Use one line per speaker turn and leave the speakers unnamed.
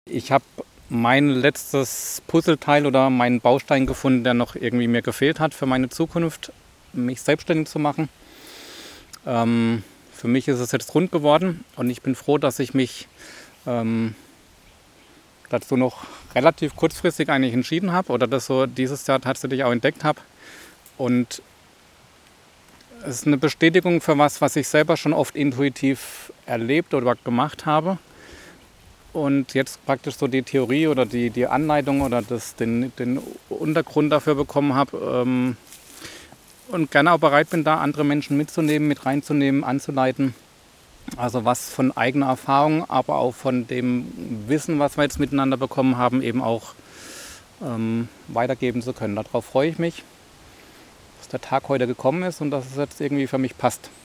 Ich habe mein letztes Puzzleteil oder meinen Baustein gefunden, der noch irgendwie mir gefehlt hat für meine Zukunft, mich selbstständig zu machen. Für mich ist es jetzt rund geworden und ich bin froh, dass ich mich dazu noch relativ kurzfristig eigentlich entschieden habe oder das so dieses Jahr tatsächlich auch entdeckt habe. Und es ist eine Bestätigung für was ich selber schon oft intuitiv erlebt oder gemacht habe. Und jetzt praktisch so die Theorie oder die Anleitung oder den Untergrund dafür bekommen habe und gerne auch bereit bin, da andere Menschen mitzunehmen, mit reinzunehmen, anzuleiten. Also was von eigener Erfahrung, aber auch von dem Wissen, was wir jetzt miteinander bekommen haben, eben auch weitergeben zu können. Darauf freue ich mich, dass der Tag heute gekommen ist und dass es jetzt irgendwie für mich passt.